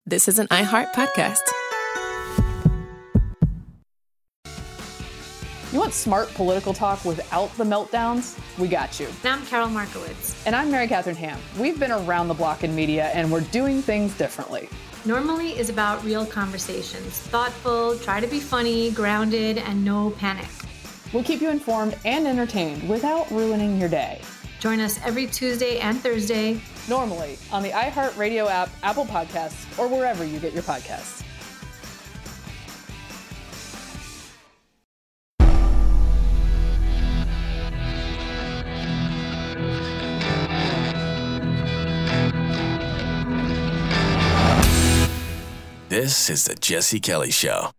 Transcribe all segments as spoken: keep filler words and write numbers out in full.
This is an iHeart podcast. You want smart political talk without the meltdowns? We got you. I'm Carol Markowitz. And I'm Mary Catherine Ham. We've been around the block in media, and we're doing things differently. Normally is about real conversations. Thoughtful, try to be funny, grounded, and no panic. We'll keep you informed and entertained without ruining your day. Join us every Tuesday and Thursday. Normally on the iHeartRadio app, Apple Podcasts, or wherever you get your podcasts. This is the Jesse Kelly Show.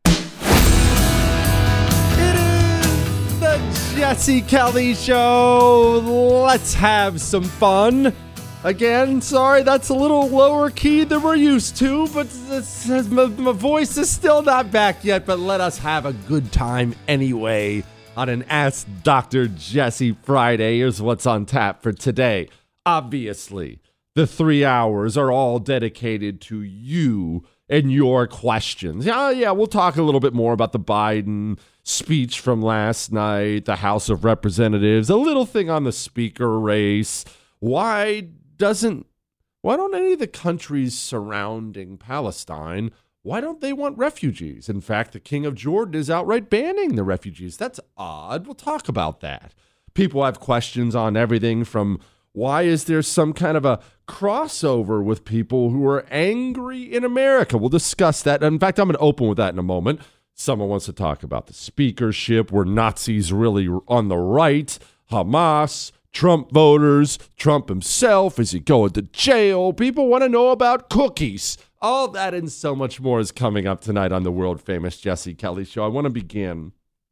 It is the Jesse Kelly Show. Let's have some fun. Again, sorry, that's a little lower key than we're used to, but it's, it's, my, my voice is still not back yet, but let us have a good time anyway on an Ask Doctor Jesse Friday. Here's what's on tap for today. Obviously, the three hours are all dedicated to you and your questions. Yeah, yeah, we'll talk a little bit more about the Biden speech from last night, the House of Representatives, a little thing on the speaker race. Why doesn't, why don't any of the countries surrounding Palestine, why don't they want refugees? In fact, the King of Jordan is outright banning the refugees. That's odd. We'll talk about that. People have questions on everything from why is there some kind of a crossover with people who are angry in America? We'll discuss that. In fact, I'm going to open with that in a moment. Someone wants to talk about the speakership. Were Nazis really on the right? Hamas, Trump voters, Trump himself, is he going to jail? People want to know about cookies. All that and so much more is coming up tonight on the world-famous Jesse Kelly Show. I want to begin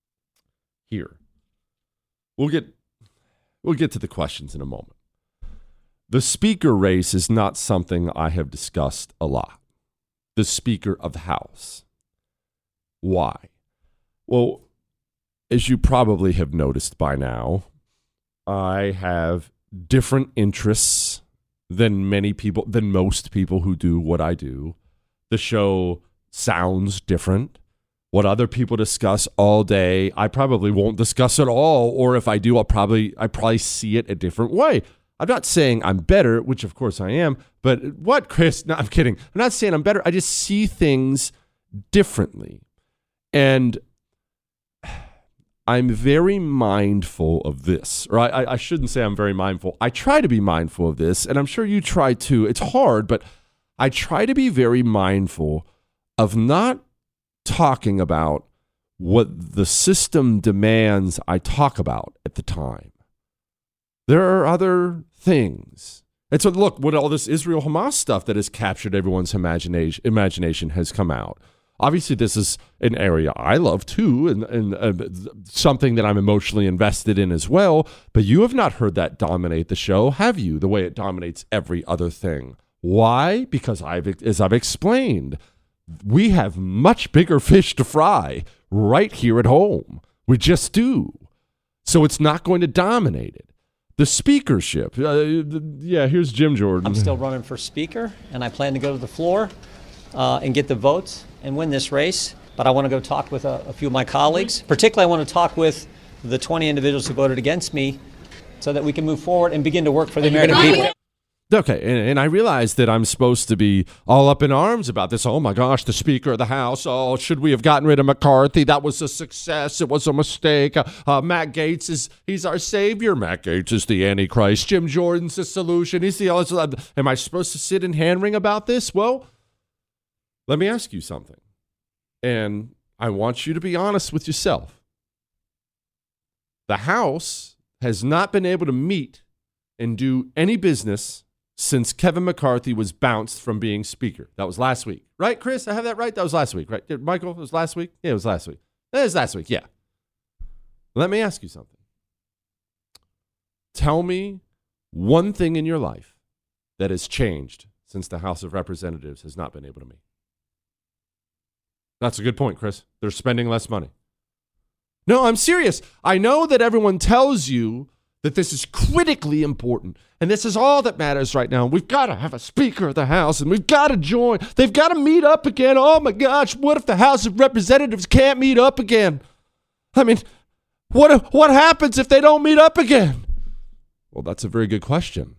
here. We'll get, we'll get to the questions in a moment. The speaker race is not something I have discussed a lot. The Speaker of the House. Why? Well, as you probably have noticed by now, I have different interests than many people, than most people who do what I do. The show sounds different. What other people discuss all day, I probably won't discuss at all, or if I do, I'll probably I probably see it a different way. I'm not saying I'm better, which of course I am, but what, Chris? No, I'm kidding. I'm not saying I'm better. I just see things differently. And I'm very mindful of this, or I, I shouldn't say I'm very mindful. I try to be mindful of this, and I'm sure you try too. It's hard, but I try to be very mindful of not talking about what the system demands I talk about at the time. There are other things. And so, look, what all this Israel-Hamas stuff that has captured everyone's imagination, imagination has come out. Obviously, this is an area I love, too, and, and uh, something that I'm emotionally invested in as well. But you have not heard that dominate the show, have you, the way it dominates every other thing? Why? Because, I've, as I've explained, we have much bigger fish to fry right here at home. We just do. So it's not going to dominate it. The speakership. Uh, yeah, here's Jim Jordan. I'm still running for speaker, and I plan to go to the floor uh, and get the votes and win this race. But I want to go talk with a, a few of my colleagues. Particularly, I want to talk with the twenty individuals who voted against me so that we can move forward and begin to work for the American people. Okay, and, and I realize that I'm supposed to be all up in arms about this. Oh, my gosh, the Speaker of the House. Oh, should we have gotten rid of McCarthy? That was a success. It was a mistake. Uh, uh, Matt Gaetz, is he's our savior. Matt Gaetz is the Antichrist. Jim Jordan's the solution. He's the uh, Am I supposed to sit and hand-wring about this? Well, let me ask you something. And I want you to be honest with yourself. The House has not been able to meet and do any business since Kevin McCarthy was bounced from being speaker. That was last week. Right, Chris? I have that right? That was last week, right? Michael, it was last week? Yeah, it was last week. It was last week, yeah. Let me ask you something. Tell me one thing in your life that has changed since the House of Representatives has not been able to meet. That's a good point, Chris. They're spending less money. No, I'm serious. I know that everyone tells you that this is critically important, and this is all that matters right now. We've got to have a Speaker of the House, and we've got to join. They've got to meet up again. Oh, my gosh, what if the House of Representatives can't meet up again? I mean, what what happens if they don't meet up again? Well, that's a very good question.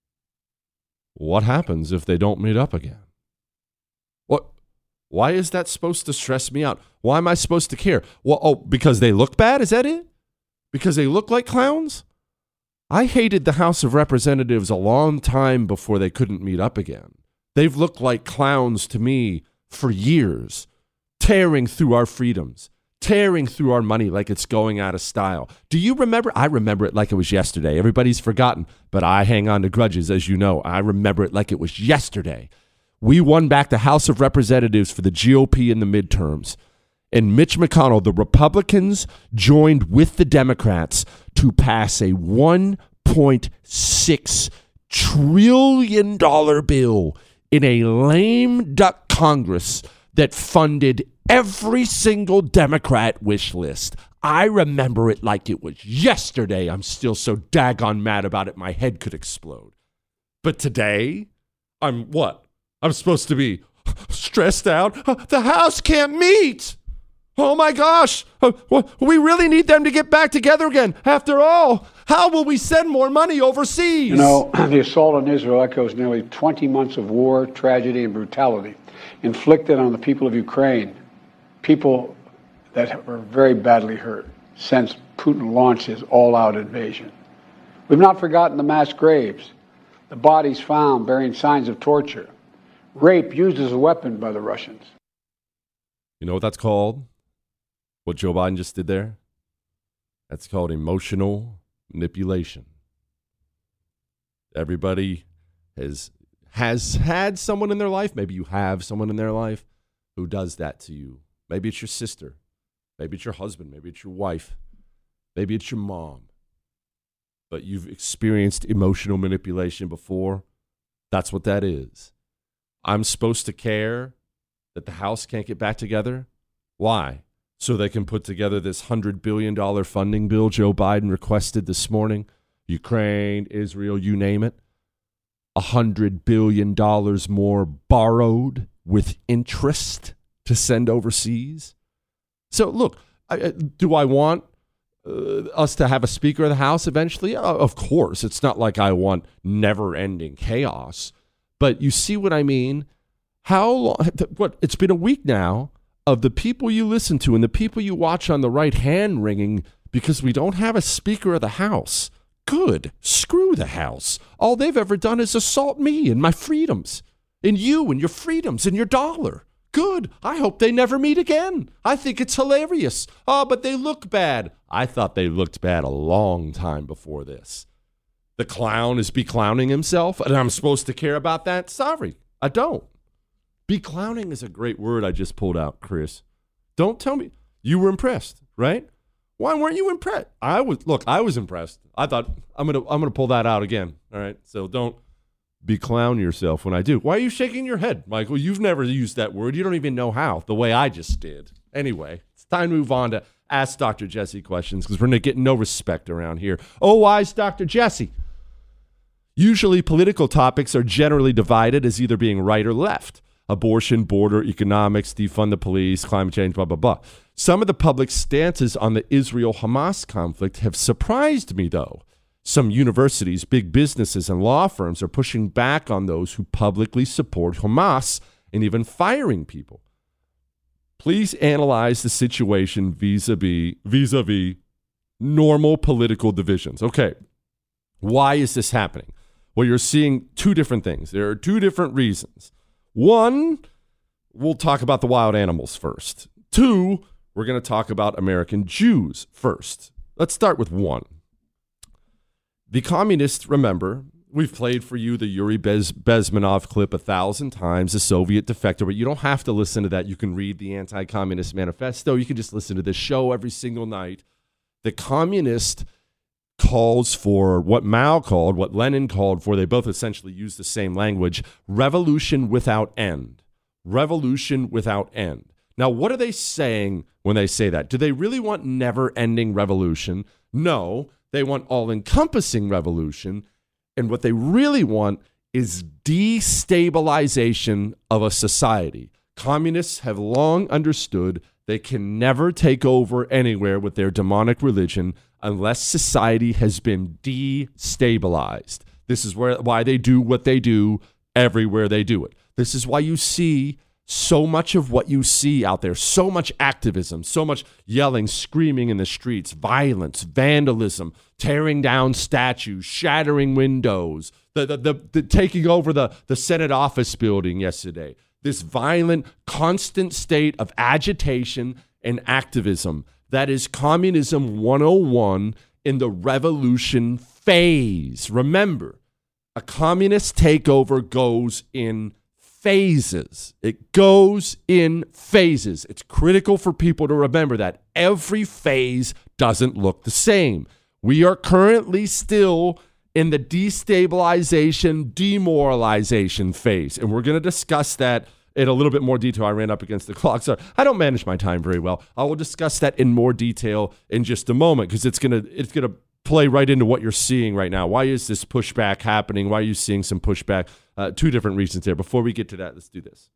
What happens if they don't meet up again? What? Why is that supposed to stress me out? Why am I supposed to care? Well, oh, because they look bad? Is that it? Because they look like clowns? I hated the House of Representatives a long time before they couldn't meet up again. They've looked like clowns to me for years, tearing through our freedoms, tearing through our money like it's going out of style. Do you remember? I remember it like it was yesterday. Everybody's forgotten, but I hang on to grudges, as you know. I remember it like it was yesterday. We won back the House of Representatives for the G O P in the midterms. And Mitch McConnell, the Republicans joined with the Democrats to pass a one point six trillion dollars bill in a lame duck Congress that funded every single Democrat wish list. I remember it like it was yesterday. I'm still so daggone mad about it, my head could explode. But today, I'm what? I'm supposed to be stressed out? The House can't meet! Oh my gosh, we really need them to get back together again. After all, how will we send more money overseas? You know, the assault on Israel echoes nearly twenty months of war, tragedy, and brutality inflicted on the people of Ukraine, people that were very badly hurt since Putin launched his all-out invasion. We've not forgotten the mass graves, the bodies found bearing signs of torture, rape used as a weapon by the Russians. You know what that's called? What Joe Biden just did there? That's called emotional manipulation. Everybody has has had someone in their life, maybe you have someone in their life who does that to you. Maybe it's your sister, maybe it's your husband, maybe it's your wife, maybe it's your mom. But you've experienced emotional manipulation before. That's what that is. I'm supposed to care that the House can't get back together? Why? So they can put together this one hundred billion dollars funding bill Joe Biden requested this morning. Ukraine, Israel, you name it. one hundred billion dollars more borrowed with interest to send overseas. So look, I, do I want uh, us to have a Speaker of the House eventually? Uh, of course. It's not like I want never-ending chaos. But you see what I mean? How long? What? It's been a week now of the people you listen to and the people you watch on the right hand wringing because we don't have a Speaker of the House. Good. Screw the House. All they've ever done is assault me and my freedoms, and you and your freedoms and your dollar. Good. I hope they never meet again. I think it's hilarious. Oh, but they look bad. I thought they looked bad a long time before this. The clown is beclowning himself, and I'm supposed to care about that? Sorry, I don't. Beclowning is a great word I just pulled out, Chris. Don't tell me. You were impressed, right? Why weren't you impressed? I was. Look, I was impressed. I thought, I'm going to I'm gonna pull that out again, all right? So don't beclown yourself when I do. Why are you shaking your head, Michael? You've never used that word. You don't even know how, the way I just did. Anyway, it's time to move on to Ask Doctor Jesse questions because we're not getting no respect around here. Oh, why's Doctor Jesse? Usually political topics are generally divided as either being right or left. Abortion, border, economics, defund the police, climate change, blah, blah, blah. Some of the public stances on the Israel-Hamas conflict have surprised me, though. Some universities, big businesses, and law firms are pushing back on those who publicly support Hamas and even firing people. Please analyze the situation vis-a-vis, vis-a-vis normal political divisions. Okay, why is this happening? Well, you're seeing two different things. There are two different reasons. One, we'll talk about the wild animals first. Two, we're going to talk about American Jews first. Let's start with one. The communists, remember, we've played for you the Yuri Bez- Bezmenov clip a thousand times, the Soviet defector, but you don't have to listen to that. You can read the Anti-Communist Manifesto. You can just listen to this show every single night. The communist calls for what Mao called, what Lenin called for, they both essentially use the same language, revolution without end. Revolution without end. Now, what are they saying when they say that? Do they really want never-ending revolution? No. They want all-encompassing revolution. And what they really want is destabilization of a society. Communists have long understood they can never take over anywhere with their demonic religion unless society has been destabilized. This is where why they do what they do everywhere they do it. This is why you see so much of what you see out there, so much activism, so much yelling, screaming in the streets, violence, vandalism, tearing down statues, shattering windows, the, the, the, the taking over the, the Senate office building yesterday. This violent, constant state of agitation and activism. That is Communism one oh one in the revolution phase. Remember, a communist takeover goes in phases. It goes in phases. It's critical for people to remember that every phase doesn't look the same. We are currently still in the destabilization, demoralization phase. And we're going to discuss that in a little bit more detail. I ran up against the clock, so I don't manage my time very well. I will discuss that in more detail in just a moment because it's going to it's going to play right into what you're seeing right now. Why is this pushback happening? Why are you seeing some pushback? Uh, two different reasons there. Before we get to that, let's do this.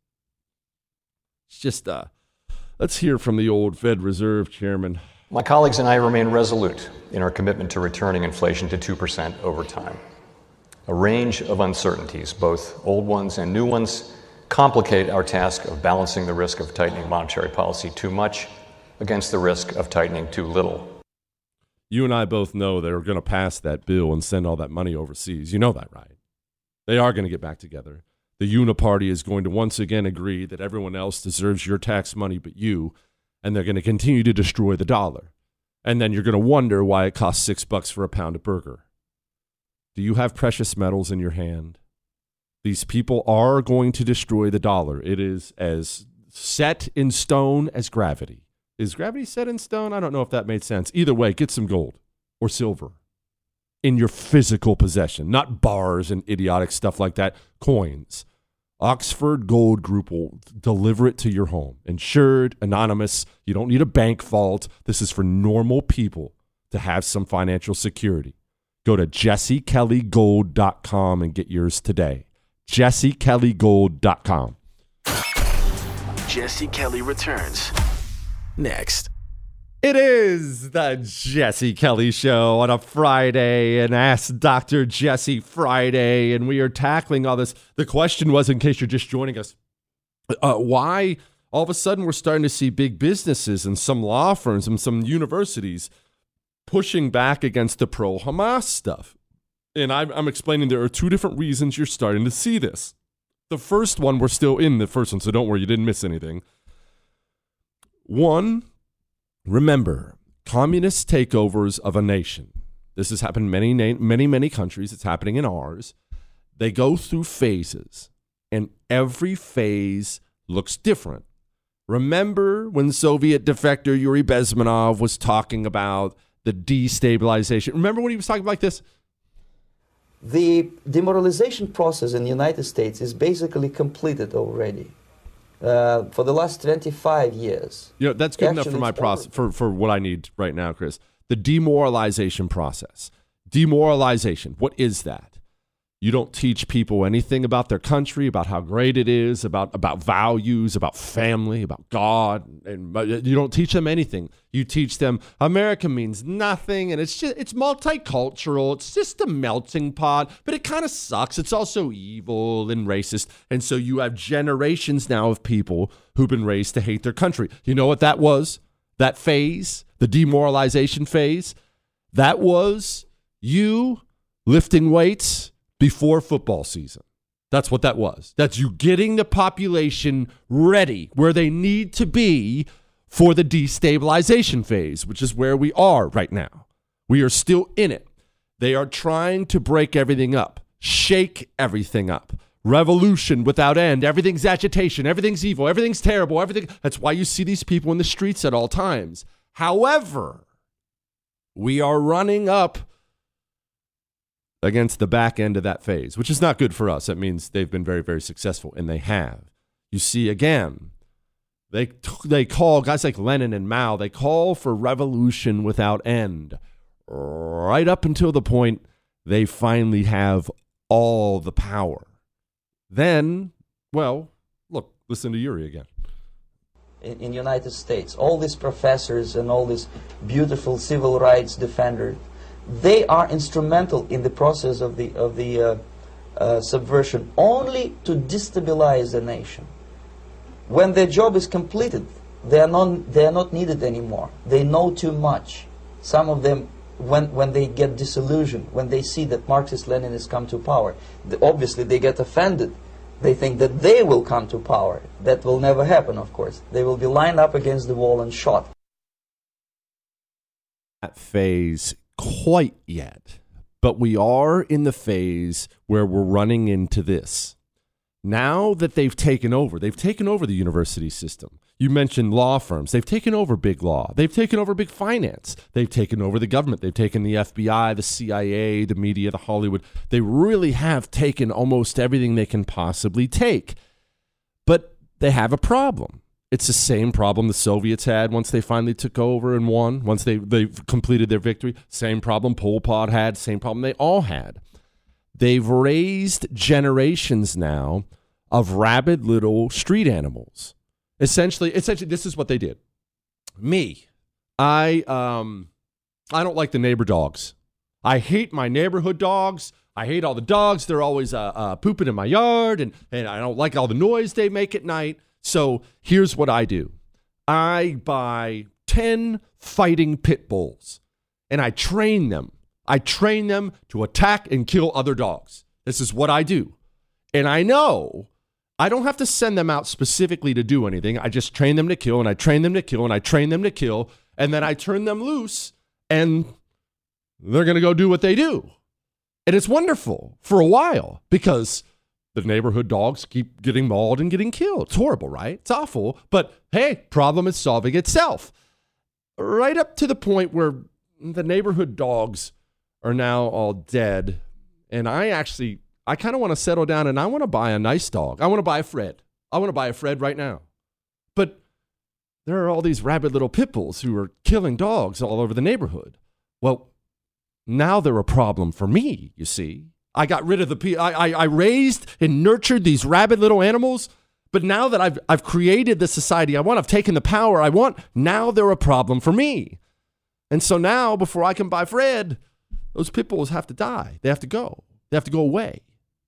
It's just, uh, let's hear from the old Fed Reserve Chairman. My colleagues and I remain resolute in our commitment to returning inflation to two percent over time. A range of uncertainties, both old ones and new ones, complicate our task of balancing the risk of tightening monetary policy too much against the risk of tightening too little. You and I both know they're going to pass that bill and send all that money overseas. You know that, right? They are going to get back together. The Uniparty is going to once again agree that everyone else deserves your tax money but you, and they're going to continue to destroy the dollar. And then you're going to wonder why it costs six bucks for a pound of burger. Do you have precious metals in your hand? These people are going to destroy the dollar. It is as set in stone as gravity. Is gravity set in stone? I don't know if that made sense. Either way, get some gold or silver in your physical possession, not bars and idiotic stuff like that, coins. Oxford Gold Group will deliver it to your home. Insured, anonymous. You don't need a bank vault. This is for normal people to have some financial security. Go to jesse kelly gold dot com and get yours today. jesse kelly gold dot com. Jesse Kelly returns next. It is the Jesse Kelly Show on a Friday, and Ask Doctor Jesse Friday, and we are tackling all this. The question was, in case you're just joining us, uh, why all of a sudden we're starting to see big businesses and some law firms and some universities pushing back against the pro-Hamas stuff. And I'm, I'm explaining there are two different reasons you're starting to see this. The first one, we're still in the first one, so don't worry, you didn't miss anything. One, remember, communist takeovers of a nation. This has happened in many, many, many countries. It's happening in ours. They go through phases, and every phase looks different. Remember when Soviet defector Yuri Bezmenov was talking about the destabilization? Remember when he was talking like this? The demoralization process in the United States is basically completed already. Uh, for the last twenty-five years. Yeah, that's good enough for my process, for, for what I need right now, Chris. The demoralization process. Demoralization, what is that? You don't teach people anything about their country, about how great it is, about, about values, about family, about God, and you don't teach them anything. You teach them America means nothing, and it's just it's multicultural. It's just a melting pot, but it kind of sucks. It's also evil and racist, and so you have generations now of people who've been raised to hate their country. You know what that was? That phase, the demoralization phase, that was you lifting weights before football season. That's what that was. That's you getting the population ready where they need to be for the destabilization phase, which is where we are right now. We are still in it. They are trying to break everything up, shake everything up. Revolution without end. Everything's agitation. Everything's evil. Everything's terrible. Everything. That's why you see these people in the streets at all times. However, we are running up against the back end of that phase, which is not good for us. That means they've been very, very successful, and they have. You see, again, they they call, guys like Lenin and Mao, they call for revolution without end. right up until the point they finally have all the power. Then, well, look, listen to Yuri again. In, in United States, all these professors and all these beautiful civil rights defenders, they are instrumental in the process of the of the uh, uh, subversion only to destabilize the nation. When their job is completed, they are not they are not needed anymore. They know too much. Some of them, when when they get disillusioned, when they see that Marxist-Leninists come to power, they, obviously they get offended. They think that they will come to power. That will never happen, of course. They will be lined up against the wall and shot. That phase quite yet, but we are in the phase where we're running into this. Now that they've taken over, they've taken over the university system. You mentioned law firms. They've taken over big law. They've taken over big finance. They've taken over the government. They've taken the F B I, the C I A, the media, the Hollywood. They really have taken almost everything they can possibly take. But they have a problem. It's the same problem the Soviets had once they finally took over and won, once they, they completed their victory. Same problem Pol Pot had, same problem they all had. They've raised generations now of rabid little street animals. Essentially, essentially, this is what they did. Me, I um, I don't like the neighbor dogs. I hate my neighborhood dogs. I hate all the dogs. They're always uh, uh, pooping in my yard, and, and I don't like all the noise they make at night. So here's what I do. I buy ten fighting pit bulls, and I train them. I train them to attack and kill other dogs. This is what I do. And I know I don't have to send them out specifically to do anything. I just train them to kill, and I train them to kill, and I train them to kill, and then I turn them loose, and they're going to go do what they do. And it's wonderful for a while because the neighborhood dogs keep getting mauled and getting killed. It's horrible, right? It's awful. But hey, problem is solving itself. Right up to the point where the neighborhood dogs are now all dead, and I actually... I kind of want to settle down and I want to buy a nice dog. I want to buy a Fred. I want to buy a Fred right now. But there are all these rabid little pit bulls who are killing dogs all over the neighborhood. Well, now they're a problem for me, you see. I got rid of the pe- I, I I raised and nurtured these rabid little animals, but now that I've I've created the society I want, I've taken the power I want, now they're a problem for me. And so now, before I can buy Fred, those pit bulls have to die. They have to go. They have to go away.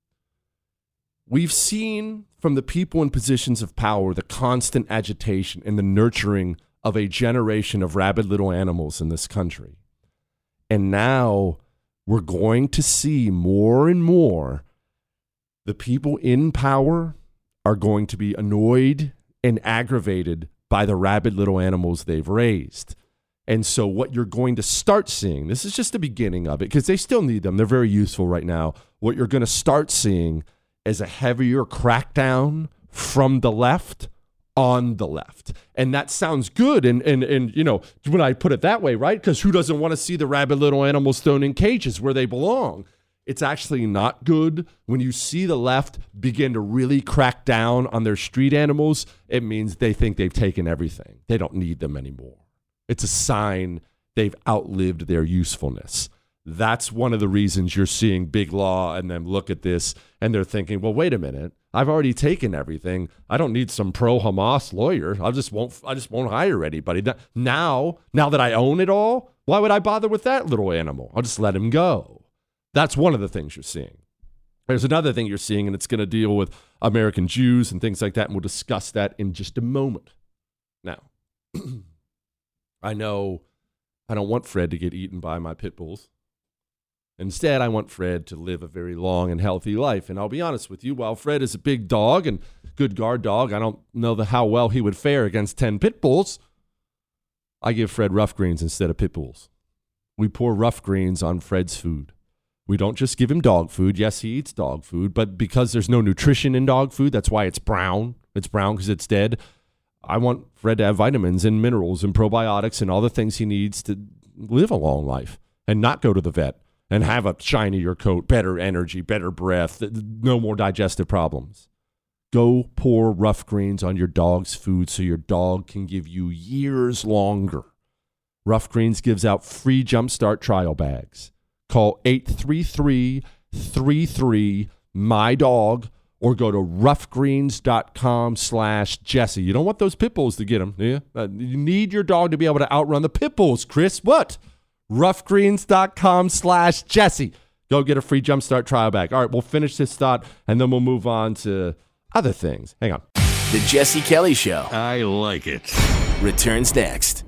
We've seen from the people in positions of power the constant agitation and the nurturing of a generation of rabid little animals in this country. And now we're going to see more and more the people in power are going to be annoyed and aggravated by the rabid little animals they've raised. And so what you're going to start seeing, this is just the beginning of it, because they still need them. They're very useful right now. What you're going to start seeing is a heavier crackdown from the left on the left. And that sounds good. And, and, and you know, when I put it that way, right? Because who doesn't want to see the rabid little animals thrown in cages where they belong? It's actually not good. When you see the left begin to really crack down on their street animals, it means they think they've taken everything. They don't need them anymore. It's a sign they've outlived their usefulness. That's one of the reasons you're seeing big law and them look at this and they're thinking, well, wait a minute. I've already taken everything. I don't need some pro-Hamas lawyer. I just won't I just won't hire anybody. Now, now that I own it all, why would I bother with that little animal? I'll just let him go. That's one of the things you're seeing. There's another thing you're seeing, and it's going to deal with American Jews and things like that, and we'll discuss that in just a moment. Now, I know I don't want Fred to get eaten by my pit bulls. Instead, I want Fred to live a very long and healthy life. And I'll be honest with you, while Fred is a big dog and good guard dog, I don't know the, how well he would fare against ten pit bulls. I give Fred rough greens instead of pit bulls. We pour rough greens on Fred's food. We don't just give him dog food. Yes, he eats dog food, but because there's no nutrition in dog food, that's why it's brown. It's brown because it's dead. I want Fred to have vitamins and minerals and probiotics and all the things he needs to live a long life and not go to the vet and have a shinier coat, better energy, better breath, no more digestive problems. Go pour rough greens on your dog's food so your dog can give you years longer Rough Greens gives out free Jumpstart trial bags. Call eight three three, three three, M Y D O G or go to roughgreens.com slash Jesse. You don't want those pit bulls to get them, do you? Uh, you need your dog to be able to outrun the pit bulls, Chris. What? roughgreens.com slash Jesse. Go get a free Jumpstart trial bag. All right, we'll finish this thought, and then we'll move on to other things. Hang on. The Jesse Kelly Show I like it. returns next.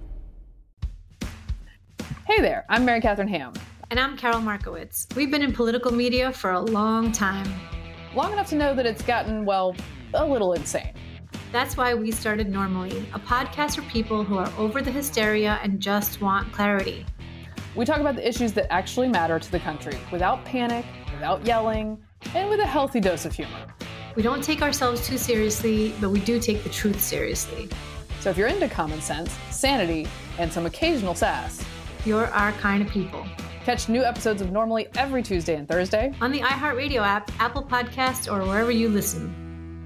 Hey there, I'm Mary Catherine Ham. And I'm Carol Markowitz. We've been in political media for a long time. Long enough to know that it's gotten, well, a little insane. That's why we started Normally, a podcast for people who are over the hysteria and just want clarity. We talk about the issues that actually matter to the country without panic, without yelling, and with a healthy dose of humor. We don't take ourselves too seriously, but we do take the truth seriously. So if you're into common sense, sanity, and some occasional sass, you're our kind of people. Catch new episodes of Normally every Tuesday and Thursday on the iHeartRadio app, Apple Podcasts, or wherever you listen.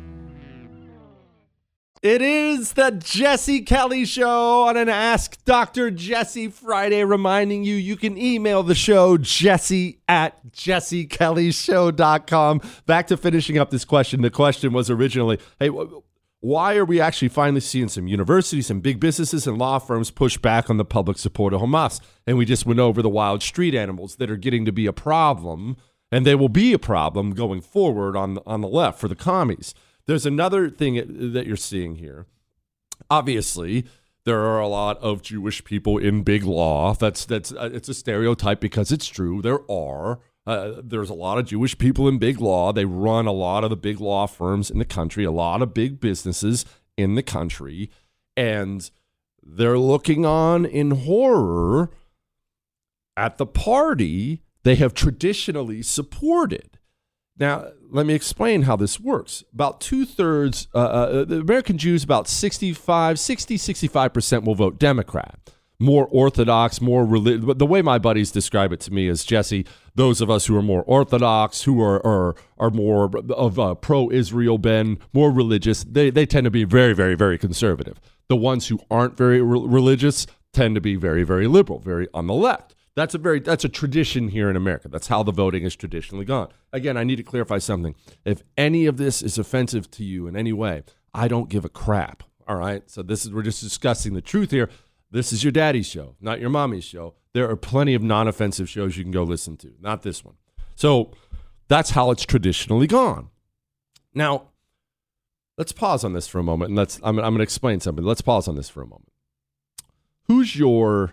It is the Jesse Kelly Show on an Ask Doctor Jesse Friday, reminding you you can email the show, jesse at jesse kelly show dot com. Back to finishing up this question. The question was originally, hey, why are we actually finally seeing some universities and big businesses and law firms push back on the public support of Hamas? And we just went over the wild street animals that are getting to be a problem, and they will be a problem going forward on, on the left for the commies. There's another thing that you're seeing here. Obviously, there are a lot of Jewish people in big law. That's that's uh, it's a stereotype because it's true. There are. Uh, there's a lot of Jewish people in big law. They run a lot of the big law firms in the country, a lot of big businesses in the country, and they're looking on in horror at the party they have traditionally supported. Now, let me explain how this works. About two-thirds, uh, uh, the American Jews, about sixty-five, sixty, sixty-five percent will vote Democrat. More Orthodox, more religious. The way my buddies describe it to me is, Jesse, those of us who are more Orthodox, who are are, are more of uh, pro-Israel bent, more religious, they, they tend to be very, very, very conservative. The ones who aren't very re- religious tend to be very, very liberal, very on the left. That's a very that's a tradition here in America. That's how the voting has traditionally gone. Again, I need to clarify something. If any of this is offensive to you in any way, I don't give a crap. All right? So this is we're just discussing the truth here. This is your daddy's show, not your mommy's show. There are plenty of non-offensive shows you can go listen to, not this one. So that's how it's traditionally gone. Now, let's pause on this for a moment, and let's I'm, I'm going to explain something. Let's pause on this for a moment. Who's your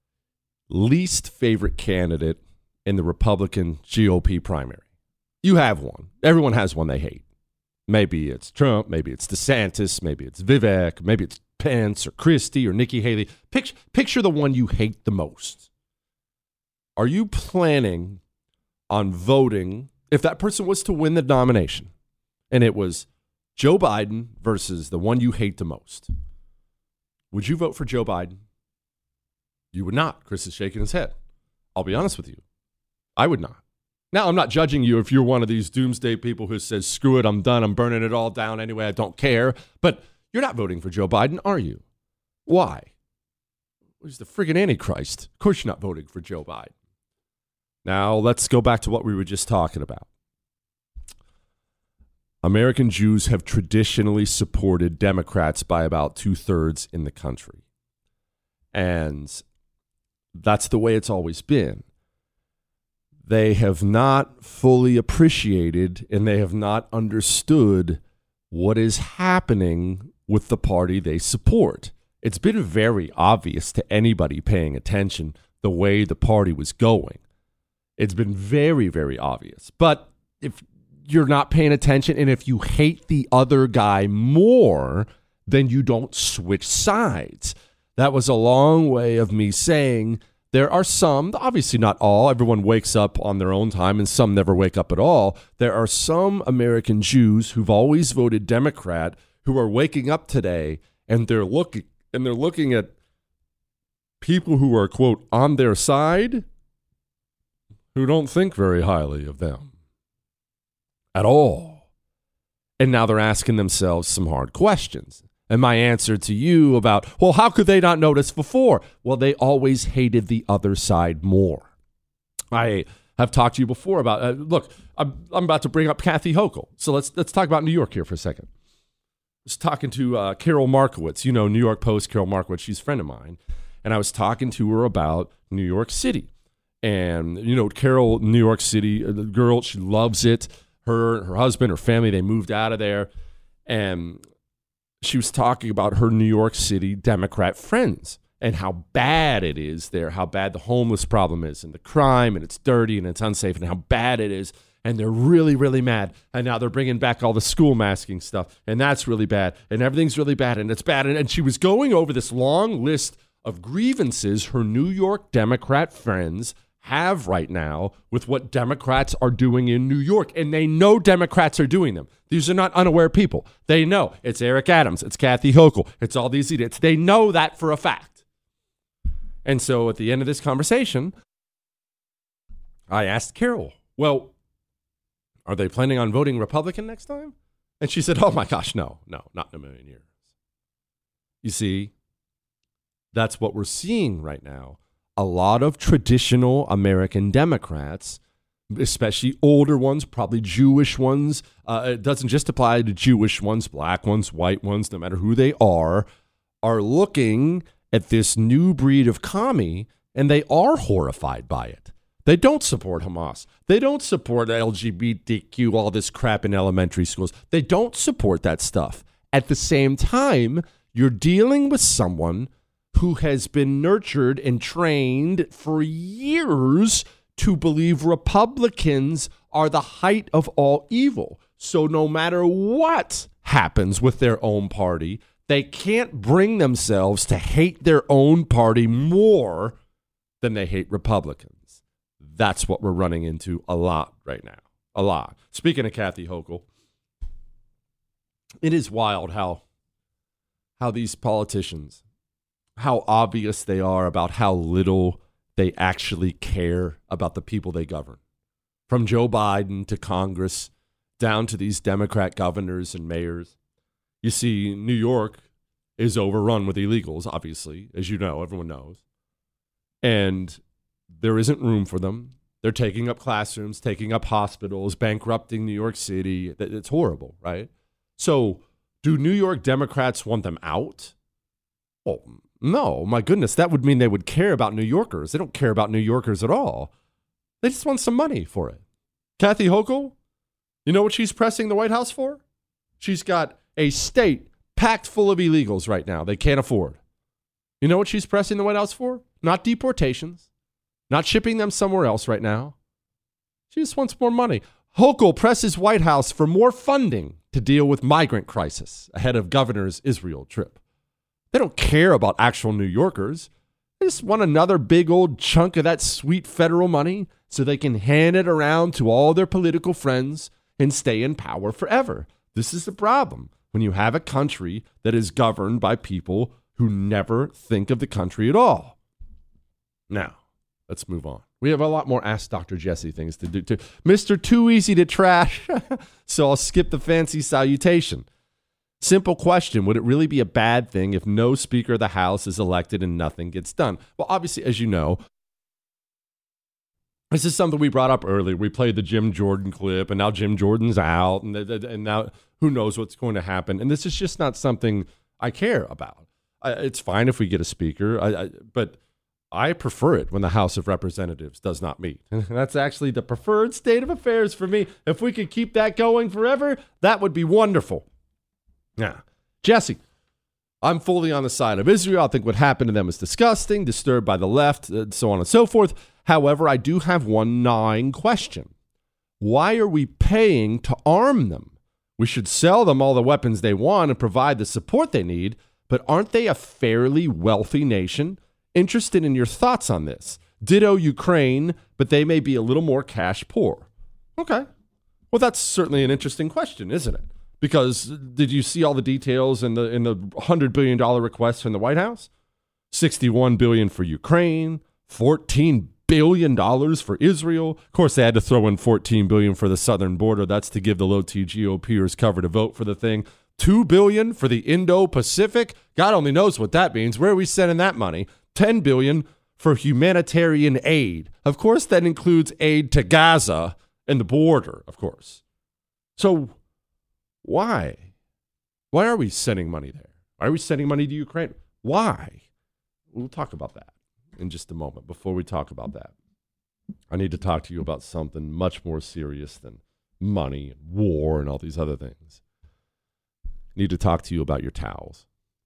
least favorite candidate in the Republican G O P primary? You have one. Everyone has one they hate. Maybe it's Trump, maybe it's DeSantis, maybe it's Vivek, maybe it's Pence or Christie or Nikki Haley. Picture, picture the one you hate the most. Are you planning on voting, if that person was to win the nomination, and it was Joe Biden versus the one you hate the most, would you vote for Joe Biden? You would not. Chris is shaking his head. I'll be honest with you. I would not. Now, I'm not judging you if you're one of these doomsday people who says, screw it, I'm done, I'm burning it all down anyway, I don't care. But you're not voting for Joe Biden, are you? Why? He's the friggin' Antichrist. Of course you're not voting for Joe Biden. Now, let's go back to what we were just talking about. American Jews have traditionally supported Democrats by about two-thirds in the country. And that's the way it's always been. They have not fully appreciated and they have not understood what is happening with the party they support. It's been very obvious to anybody paying attention the way the party was going. It's been very, very obvious. But if you're not paying attention and if you hate the other guy more, then you don't switch sides. That was a long way of me saying there are some, obviously not all, everyone wakes up on their own time and some never wake up at all. There are some American Jews who've always voted Democrat who are waking up today and they're looking and they're looking at people who are, quote, on their side who don't think very highly of them at all. And now they're asking themselves some hard questions. And my answer to you about, well, how could they not notice before? Well, they always hated the other side more. I have talked to you before about, uh, look, I'm, I'm about to bring up Kathy Hochul. So let's let's talk about New York here for a second. I was talking to uh, Carol Markowitz, you know, New York Post, Carol Markowitz, she's a friend of mine. And I was talking to her about New York City. And, you know, Carol, New York City, the girl, she loves it. Her, her husband, her family, they moved out of there. And she was talking about her New York City Democrat friends and how bad it is there, how bad the homeless problem is and the crime, and it's dirty and it's unsafe, and how bad it is. And they're really, really mad. And now they're bringing back all the school masking stuff. And that's really bad. And everything's really bad. And it's bad. And, and she was going over this long list of grievances her New York Democrat friends have right now with what Democrats are doing in New York. And they know Democrats are doing them. These are not unaware people. They know. It's Eric Adams. It's Kathy Hochul. It's all these idiots. They know that for a fact. And so at the end of this conversation, I asked Carol, well, are they planning on voting Republican next time? And she said, oh my gosh, no, no, not in a million years. You see, that's what we're seeing right now. A lot of traditional American Democrats, especially older ones, probably Jewish ones, uh, it doesn't just apply to Jewish ones, black ones, white ones, no matter who they are, are looking at this new breed of commie, and they are horrified by it. They don't support Hamas. They don't support L G B T Q, all this crap in elementary schools. They don't support that stuff. At the same time, you're dealing with someone who has been nurtured and trained for years to believe Republicans are the height of all evil. So no matter what happens with their own party, they can't bring themselves to hate their own party more than they hate Republicans. That's what we're running into a lot right now. A lot. Speaking of Kathy Hochul, it is wild how, how these politicians, how obvious they are about how little they actually care about the people they govern. From Joe Biden to Congress, down to these Democrat governors and mayors. You see, New York is overrun with illegals, obviously, as you know, everyone knows. And there isn't room for them. They're taking up classrooms, taking up hospitals, bankrupting New York City. It's horrible, right? So do New York Democrats want them out? Well, no, my goodness, that would mean they would care about New Yorkers. They don't care about New Yorkers at all. They just want some money for it. Kathy Hochul, you know what she's pressing the White House for? She's got a state packed full of illegals right now they can't afford. You know what she's pressing the White House for? Not deportations, not shipping them somewhere else right now. She just wants more money. Hochul presses White House for more funding to deal with migrant crisis ahead of governor's Israel trip. They don't care about actual New Yorkers. They just want another big old chunk of that sweet federal money so they can hand it around to all their political friends and stay in power forever. This is the problem when you have a country that is governed by people who never think of the country at all. Now, let's move on. We have a lot more Ask Doctor Jesse things to do too. Mister Too Easy to Trash, so I'll skip the fancy salutation. Simple question, would it really be a bad thing if no Speaker of the House is elected and nothing gets done? Well, obviously, as you know, this is something we brought up earlier. We played the Jim Jordan clip, and now Jim Jordan's out, and, and now who knows what's going to happen. And this is just not something I care about. I, it's fine if we get a Speaker, I, I, but I prefer it when the House of Representatives does not meet. That's actually the preferred state of affairs for me. If we could keep that going forever, that would be wonderful. Now, Jesse, I'm fully on the side of Israel. I think what happened to them is disgusting, disturbed by the left, and so on and so forth. However, I do have one gnawing question. Why are we paying to arm them? We should sell them all the weapons they want and provide the support they need, but aren't they a fairly wealthy nation? Interested in your thoughts on this. Ditto Ukraine, but they may be a little more cash poor. Okay. Well, that's certainly an interesting question, isn't it? Because did you see all the details in the in the one hundred billion dollars request from the White House? sixty-one billion dollars for Ukraine, fourteen billion dollars for Israel. Of course, they had to throw in fourteen billion dollars for the southern border. That's to give the low-T G O Pers cover to vote for the thing. two billion dollars for the Indo-Pacific. God only knows what that means. Where are we sending that money? ten billion dollars for humanitarian aid. Of course, that includes aid to Gaza and the border, of course. So why? Why are we sending money there? Why are we sending money to Ukraine? Why? We'll talk about that in just a moment. Before we talk about that, I need to talk to you about something much more serious than money and war and all these other things. I need to talk to you about your towels.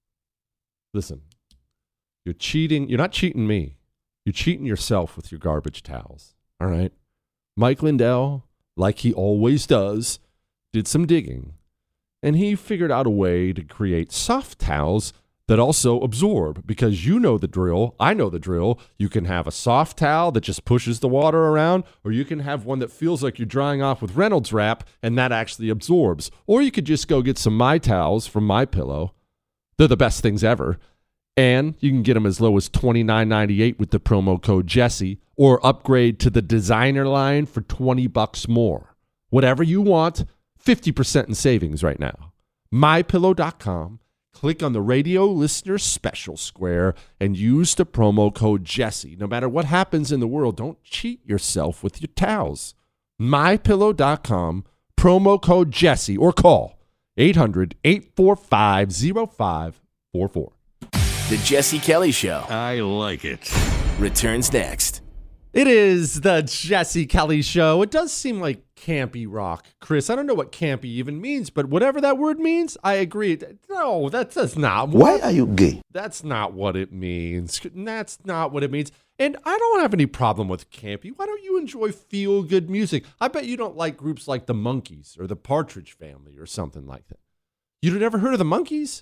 Listen, you're cheating. You're not cheating me. You're cheating yourself with your garbage towels. All right? Mike Lindell, like he always does, did some digging, and he figured out a way to create soft towels that also absorb, because you know the drill. I know the drill. You can have a soft towel that just pushes the water around, or you can have one that feels like you're drying off with Reynolds wrap, and that actually absorbs. Or you could just go get some My Towels from MyPillow. They're the best things ever. And you can get them as low as twenty-nine ninety-eight with the promo code Jesse, or upgrade to the designer line for twenty bucks more. Whatever you want, fifty percent in savings right now. my pillow dot com. Click on the radio listener special square and use the promo code Jesse. No matter what happens in the world, don't cheat yourself with your towels. my pillow dot com, promo code Jesse, or call eight hundred, eight four five, zero five four four. The Jesse Kelly Show I like it. returns next. It is the Jesse Kelly Show. It does seem like campy rock, Chris. I don't know what campy even means, but whatever that word means, I agree. No, that's, that's not. Why what, are you gay? That's not what it means. That's not what it means. And I don't have any problem with campy. Why don't you enjoy feel-good music? I bet you don't like groups like the Monkees or the Partridge Family or something like that. You've never heard of the Monkees?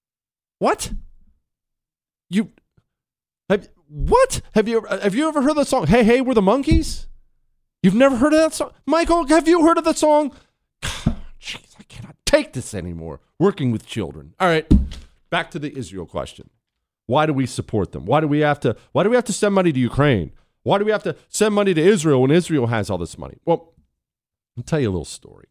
What? You have what? Have you have you ever heard the song "Hey Hey We're the Monkees"? You've never heard of that song, Michael? Have you heard of the song? Jeez, I cannot take this anymore. Working with children. All right, back to the Israel question. Why do we support them? Why do we have to? Why do we have to send money to Ukraine? Why do we have to send money to Israel when Israel has all this money? Well, I'll tell you a little story.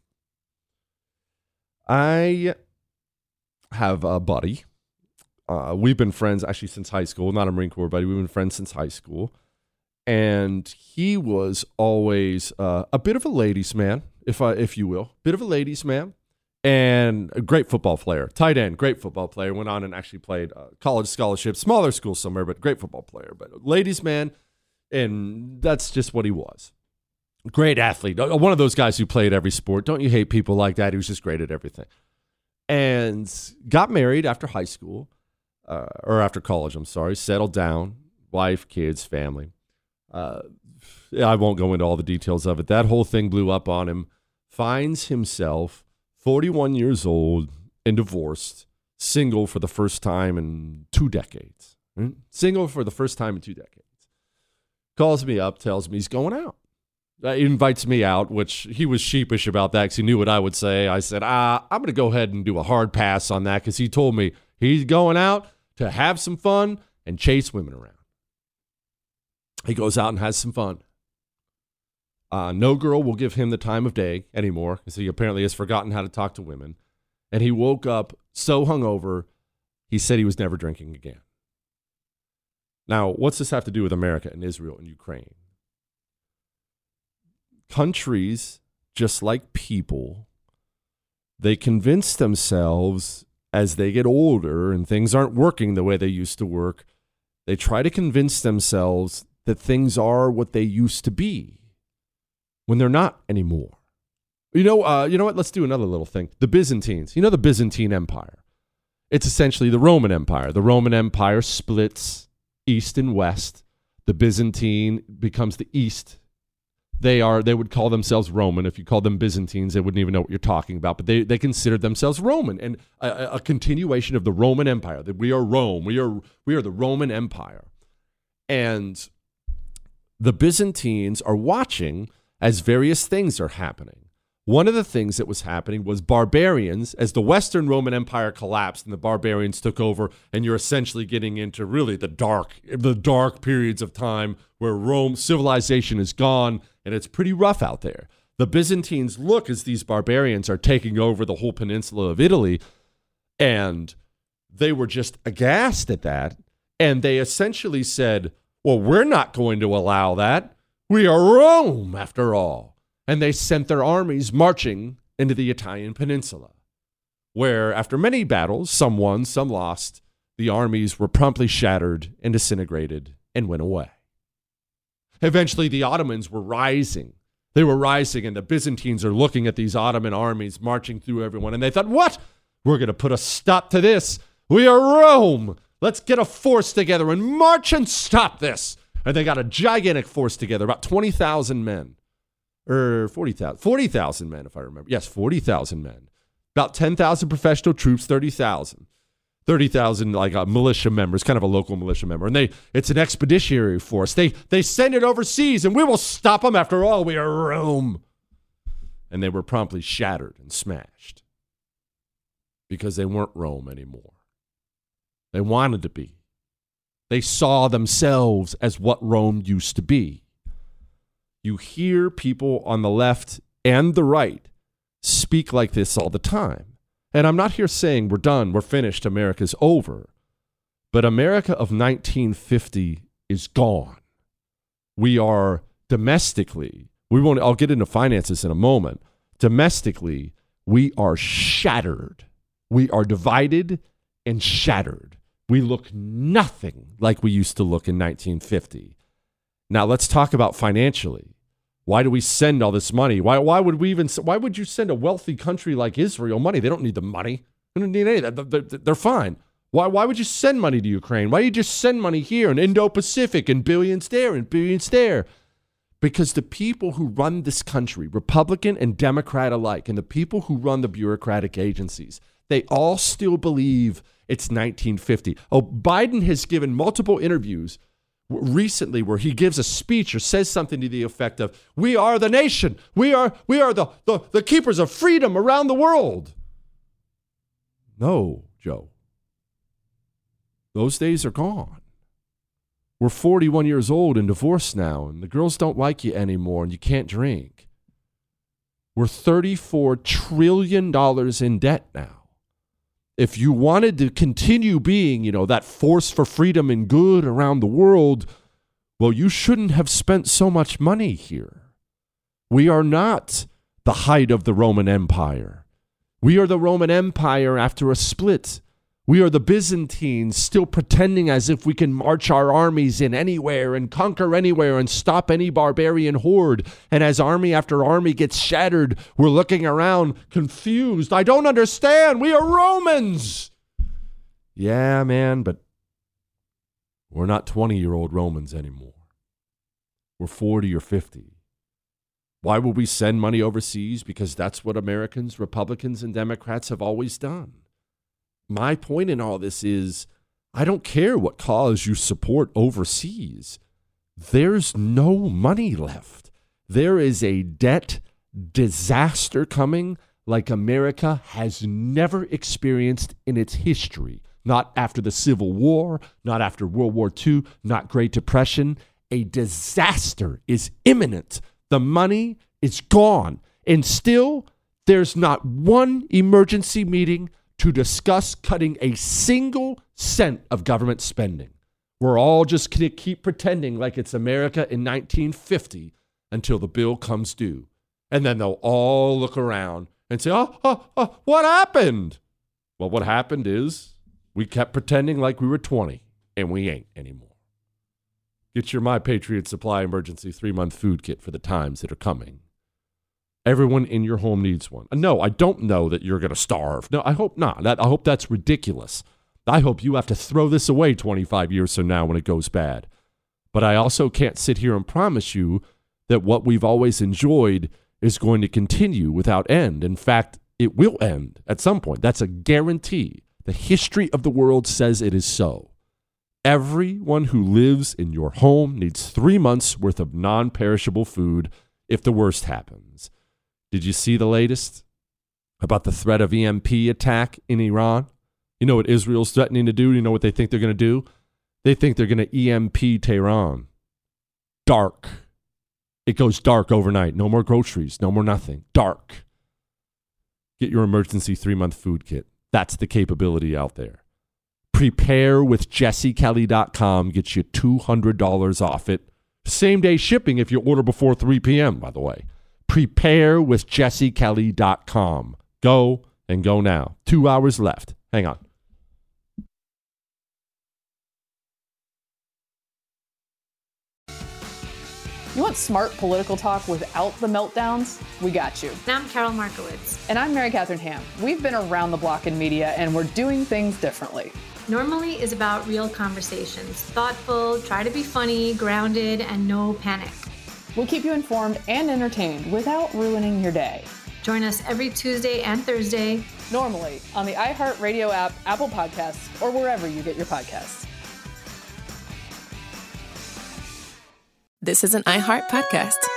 I have a buddy. Uh, we've been friends actually since high school. Not a Marine Corps buddy. We've been friends since high school. And he was always uh, a bit of a ladies' man, if I, if you will. Bit of a ladies' man. And a great football player. Tight end, great football player. Went on and actually played uh, college scholarship. Smaller school somewhere, but great football player. But ladies' man, and that's just what he was. Great athlete. One of those guys who played every sport. Don't you hate people like that? He was just great at everything. And got married after high school. Uh, or after college, I'm sorry, settled down, wife, kids, family. Uh, I won't go into all the details of it. That whole thing blew up on him. Finds himself forty-one years old and divorced, single for the first time in two decades. Right? Single for the first time in two decades. Calls me up, tells me he's going out. Uh, he invites me out, which he was sheepish about that because he knew what I would say. I said, ah, I'm going to go ahead and do a hard pass on that because he told me he's going out to have some fun and chase women around. He goes out and has some fun. Uh, no girl will give him the time of day anymore because he apparently has forgotten how to talk to women. And he woke up so hungover, he said he was never drinking again. Now, what's this have to do with America and Israel and Ukraine? Countries, just like people, they convince themselves as they get older and things aren't working the way they used to work, they try to convince themselves that things are what they used to be when they're not anymore. You know, uh, you know what? Let's do another little thing. The Byzantines. You know the Byzantine Empire? It's essentially the Roman Empire. The Roman Empire splits east and west. The Byzantine becomes the east. They are. They would call themselves Roman. If you called them Byzantines, they wouldn't even know what you're talking about. But they, they considered themselves Roman, and a, a continuation of the Roman Empire. That we are Rome. We are we are the Roman Empire, and the Byzantines are watching as various things are happening. One of the things that was happening was barbarians, as the Western Roman Empire collapsed and the barbarians took over, and you're essentially getting into really the dark, the dark periods of time where Rome civilization is gone, and it's pretty rough out there. The Byzantines look as these barbarians are taking over the whole peninsula of Italy, And they were just aghast at that. And they essentially said, well, we're not going to allow that. We are Rome, after all. And they sent their armies marching into the Italian peninsula, where after many battles, some won, some lost, the armies were promptly shattered and disintegrated and went away. Eventually, the Ottomans were rising. They were rising, and the Byzantines are looking at these Ottoman armies marching through everyone, and they thought, what? We're going to put a stop to this. We are Rome. Let's get a force together and march and stop this. And they got a gigantic force together, about twenty thousand men. Or forty thousand. forty thousand men, if I remember. Yes, forty thousand men. About ten thousand professional troops, thirty thousand. thirty thousand like uh, militia members, kind of a local militia member. And they it's an expeditionary force. They they send it overseas, and we will stop them. After all, we are Rome. And they were promptly shattered and smashed because they weren't Rome anymore. They wanted to be. They saw themselves as what Rome used to be. You hear people on the left and the right speak like this all the time. And I'm not here saying we're done, we're finished, America's over. But America of nineteen fifty is gone. We are domestically, we won't, I'll get into finances in a moment. Domestically, we are shattered. We are divided and shattered. We look nothing like we used to look in nineteen fifty. Now let's talk about financially. Why do we send all this money? Why, why would we even, why would you send a wealthy country like Israel money? They don't need the money. They don't need any of that. They're, they're fine. Why, why would you send money to Ukraine? Why do you just send money here in Indo-Pacific and billions there and billions there? Because the people who run this country, Republican and Democrat alike, and the people who run the bureaucratic agencies, they all still believe it's nineteen fifty. Oh, Biden has given multiple interviews recently where he gives a speech or says something to the effect of, we are the nation. We are we are the, the, the keepers of freedom around the world. No, Joe. Those days are gone. We're forty-one years old and divorced now, and the girls don't like you anymore, and you can't drink. We're thirty-four trillion dollars in debt now. If you wanted to continue being, you know, that force for freedom and good around the world, well, you shouldn't have spent so much money here. We are not the height of the Roman Empire. We are the Roman Empire after a split. We are the Byzantines still pretending as if we can march our armies in anywhere and conquer anywhere and stop any barbarian horde. And as army after army gets shattered, we're looking around confused. I don't understand. We are Romans. Yeah, man, but we're not twenty-year-old Romans anymore. We're forty or fifty. Why would we send money overseas? Because that's what Americans, Republicans, and Democrats have always done. My point in all this is, I don't care what cause you support overseas. There's no money left. There is a debt disaster coming like America has never experienced in its history. Not after the Civil War, not after World War Two, not Great Depression. A disaster is imminent. The money is gone. And still, there's not one emergency meeting to discuss cutting a single cent of government spending. We're all just going to keep pretending like it's America in nineteen fifty until the bill comes due. And then they'll all look around and say, oh, oh, oh, what happened? Well, what happened is we kept pretending like we were twenty, and we ain't anymore. Get your My Patriot Supply emergency three-month food kit for the times that are coming. Everyone in your home needs one. No, I don't know that you're going to starve. No, I hope not. That, I hope that's ridiculous. I hope you have to throw this away twenty-five years from now when it goes bad. But I also can't sit here and promise you that what we've always enjoyed is going to continue without end. In fact, it will end at some point. That's a guarantee. The history of the world says it is so. Everyone who lives in your home needs three months worth of non-perishable food if the worst happens. Did you see the latest about the threat of E M P attack in Iran? You know what Israel's threatening to do? You know what they think they're going to do? They think they're going to E M P Tehran. Dark. It goes dark overnight. No more groceries. No more nothing. Dark. Get your emergency three-month food kit. That's the capability out there. Prepare with Jesse Kelly dot com gets you two hundred dollars off it. Same day shipping if you order before three p.m., by the way. Prepare with Jesse Kelly dot com. Go and go now. Two hours left. Hang on. You want smart political talk without the meltdowns? We got you. And I'm Carol Markowitz. And I'm Mary Catherine Ham. We've been around the block in media, and we're doing things differently. Normally is about real conversations. Thoughtful, try to be funny, grounded, and no panic. We'll keep you informed and entertained without ruining your day. Join us every Tuesday and Thursday. Normally on the iHeartRadio app, Apple Podcasts, or wherever you get your podcasts. This is an iHeart podcast.